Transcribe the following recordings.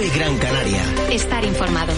de Gran Canaria. Estar informado.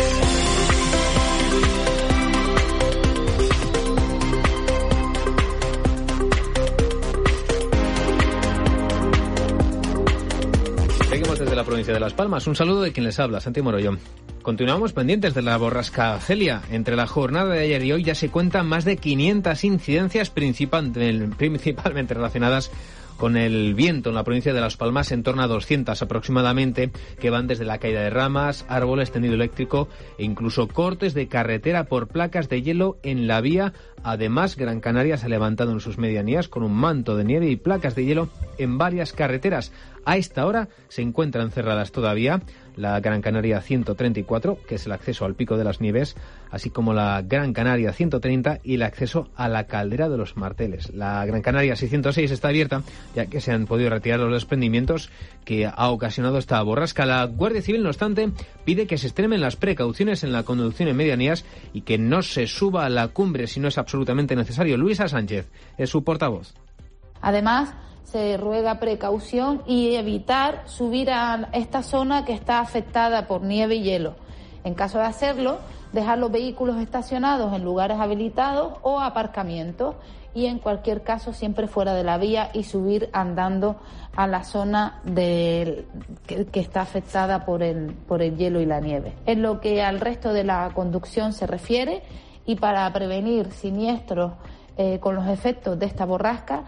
Seguimos desde la provincia de Las Palmas. Un saludo de quien les habla, Santi Morollón. Continuamos pendientes de la borrasca Celia. Entre la jornada de ayer y hoy ya se cuentan más de 500 incidencias principalmente relacionadas con el viento en la provincia de Las Palmas, en torno a 200 aproximadamente, que van desde la caída de ramas, árboles, tendido eléctrico e incluso cortes de carretera por placas de hielo en la vía. Además, Gran Canaria se ha levantado en sus medianías con un manto de nieve y placas de hielo en varias carreteras. A esta hora se encuentran cerradas todavía la Gran Canaria 134, que es el acceso al Pico de las Nieves, así como la Gran Canaria 130 y el acceso a la Caldera de los Marteles. La Gran Canaria 606 está abierta, ya que se han podido retirar los desprendimientos que ha ocasionado esta borrasca. La Guardia Civil, no obstante, pide que se extremen las precauciones en la conducción en medianías y que no se suba a la cumbre si no es absolutamente necesario. Luisa Sánchez es su portavoz. Además, se ruega precaución y evitar subir a esta zona que está afectada por nieve y hielo. En caso de hacerlo, dejar los vehículos estacionados en lugares habilitados o aparcamientos y en cualquier caso siempre fuera de la vía y subir andando a la zona que está afectada por el hielo y la nieve. En lo que al resto de la conducción se refiere, y para prevenir siniestros con los efectos de esta borrasca.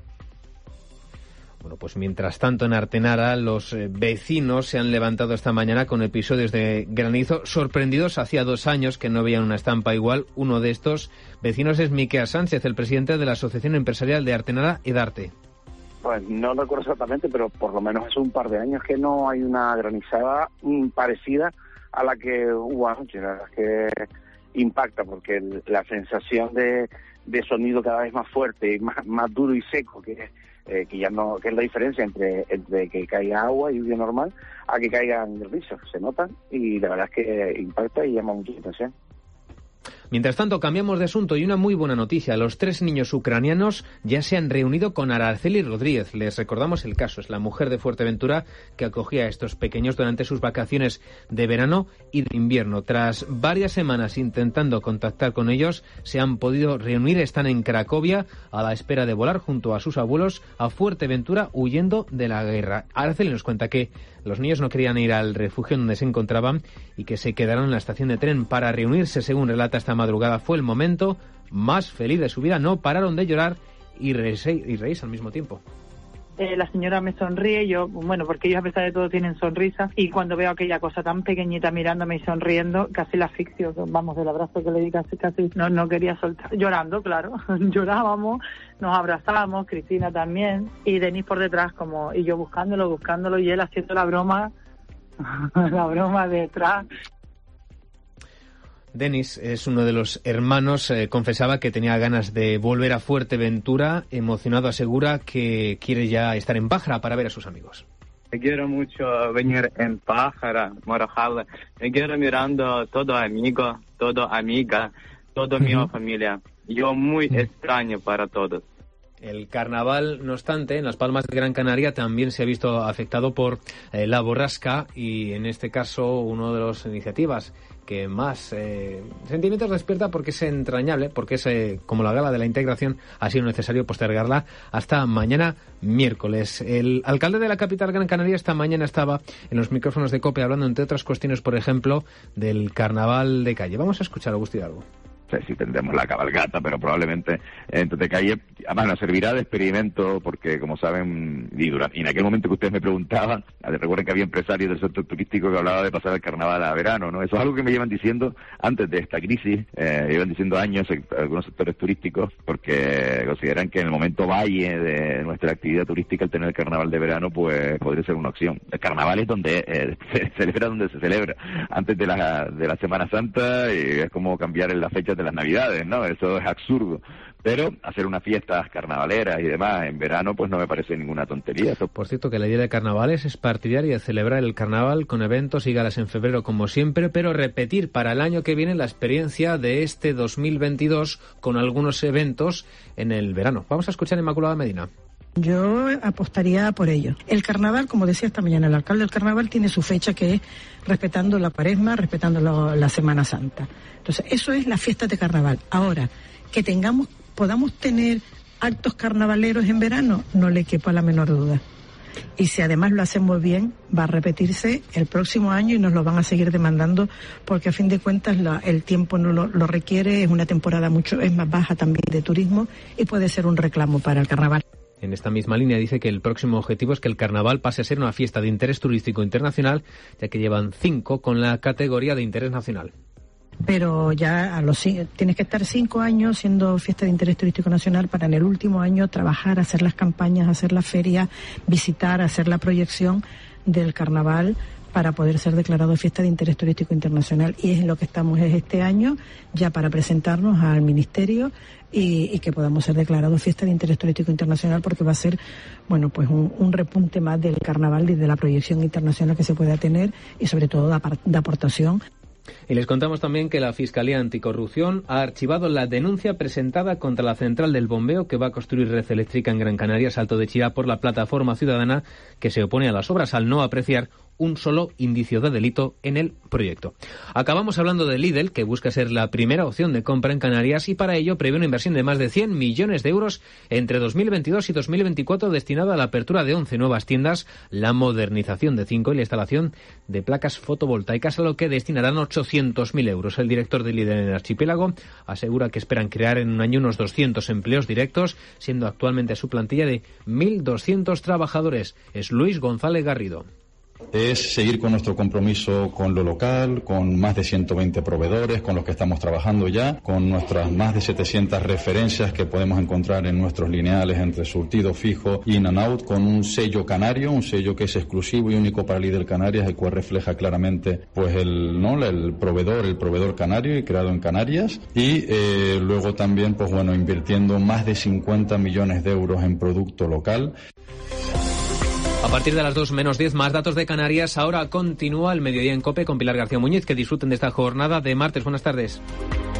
Bueno, pues mientras tanto en Artenara los vecinos se han levantado esta mañana con episodios de granizo sorprendidos. Hacía 2 años que no veían una estampa igual. Uno de estos vecinos es Miquel Sánchez, el presidente de la Asociación Empresarial de Artenara, EDARTE. Pues no recuerdo exactamente, pero por lo menos hace un par de años que no hay una granizada parecida a la que hubo anoche. La verdad es que impacta porque la sensación de sonido cada vez más fuerte y más duro y seco que ya no, que es la diferencia entre que caiga agua y lluvia normal a que caigan granizos, se notan y la verdad es que impacta y llama mucho la atención. Mientras tanto, cambiamos de asunto y una muy buena noticia. Los 3 niños ucranianos ya se han reunido con Araceli Rodríguez. Les recordamos el caso. Es la mujer de Fuerteventura que acogía a estos pequeños durante sus vacaciones de verano y de invierno. Tras varias semanas intentando contactar con ellos, se han podido reunir. Están en Cracovia a la espera de volar junto a sus abuelos a Fuerteventura huyendo de la guerra. Araceli nos cuenta que los niños no querían ir al refugio donde se encontraban y que se quedaron en la estación de tren para reunirse. Según relata esta madrugada, fue el momento más feliz de su vida. No pararon de llorar y reírse al mismo tiempo. La señora me sonríe, yo, bueno, porque ellos a pesar de todo tienen sonrisa, y cuando veo aquella cosa tan pequeñita mirándome y sonriendo, casi la asfixio, vamos, del abrazo que le di casi no quería soltar, llorando, claro, llorábamos, nos abrazábamos, Cristina también, y Denis por detrás, y yo buscándolo, y él haciendo la broma detrás. Denis es uno de los hermanos, confesaba que tenía ganas de volver a Fuerteventura. Emocionado asegura que quiere ya estar en Pájara para ver a sus amigos. Me quiero mucho venir en Pájara, Morojal. Me quiero mirando todo amigo, todo amiga, toda mi familia. Yo muy extraño para todos. El carnaval, no obstante, en Las Palmas de Gran Canaria también se ha visto afectado por la borrasca y en este caso una de las iniciativas que más sentimientos despierta porque es entrañable, porque es como la gala de la integración, ha sido necesario postergarla hasta mañana miércoles. El alcalde de la capital Gran Canaria esta mañana estaba en los micrófonos de COPE hablando, entre otras cuestiones, por ejemplo, del carnaval de calle. Vamos a escuchar a Agustí Hidalgo. No sé si tendremos la cabalgata, pero probablemente de calle, además nos servirá de experimento porque, como saben, y en aquel momento que ustedes me preguntaban, recuerden que había empresarios del sector turístico que hablaban de pasar el carnaval a verano, ¿no? Eso es algo que me llevan diciendo antes de esta crisis, llevan diciendo años algunos sectores turísticos, porque consideran que en el momento valle de nuestra actividad turística el tener el carnaval de verano pues podría ser una opción. El carnaval es donde se celebra donde se celebra, antes de la Semana Santa, y es como cambiar en la fecha de las Navidades, ¿no? Eso es absurdo. Pero hacer unas fiestas carnavaleras y demás en verano, pues no me parece ninguna tontería. Por cierto, que la idea de carnavales es partidaria de celebrar el carnaval con eventos y galas en febrero como siempre, pero repetir para el año que viene la experiencia de este 2022 con algunos eventos en el verano. Vamos a escuchar a Inmaculada Medina. Yo apostaría por ello. El carnaval, como decía esta mañana el alcalde, el carnaval tiene su fecha, que es respetando la Cuaresma, respetando la Semana Santa. Entonces, eso es la fiesta de carnaval. Ahora, que podamos tener actos carnavaleros en verano, no le quepa la menor duda. Y si además lo hacemos bien, va a repetirse el próximo año y nos lo van a seguir demandando, porque a fin de cuentas el tiempo no lo requiere, es una temporada es más baja también de turismo y puede ser un reclamo para el carnaval. En esta misma línea dice que el próximo objetivo es que el carnaval pase a ser una fiesta de interés turístico internacional, ya que llevan 5 con la categoría de interés nacional. Pero ya tienes que estar 5 años siendo fiesta de interés turístico nacional para en el último año trabajar, hacer las campañas, hacer la feria, visitar, hacer la proyección del carnaval para poder ser declarado fiesta de interés turístico internacional. Y es en lo que estamos este año ya para presentarnos al Ministerio y que podamos ser declarados fiesta de interés turístico internacional, porque va a ser, bueno, pues un repunte más del carnaval y de la proyección internacional que se pueda tener y sobre todo de aportación. Y les contamos también que la Fiscalía Anticorrupción ha archivado la denuncia presentada contra la central del bombeo que va a construir Red Eléctrica en Gran Canaria, Salto de Chira, por la plataforma ciudadana que se opone a las obras al no apreciar un solo indicio de delito en el proyecto. Acabamos hablando de Lidl, que busca ser la primera opción de compra en Canarias y para ello prevé una inversión de más de 100 millones de euros entre 2022 y 2024 destinada a la apertura de 11 nuevas tiendas, la modernización de 5 y la instalación de placas fotovoltaicas, a lo que destinarán 800.000 euros. El director de Lidl en el archipiélago asegura que esperan crear en un año unos 200 empleos directos, siendo actualmente su plantilla de 1.200 trabajadores. Es Luis González Garrido. Es seguir con nuestro compromiso con lo local, con más de 120 proveedores con los que estamos trabajando ya, con nuestras más de 700 referencias que podemos encontrar en nuestros lineales entre surtido fijo y in and out, con un sello canario, un sello que es exclusivo y único para Lidl Canarias, el cual refleja claramente pues el proveedor canario y creado en Canarias, y luego también pues bueno, invirtiendo más de 50 millones de euros en producto local. A partir de las 2:10, más datos de Canarias. Ahora continúa el Mediodía en COPE con Pilar García Muñiz. Que disfruten de esta jornada de martes. Buenas tardes.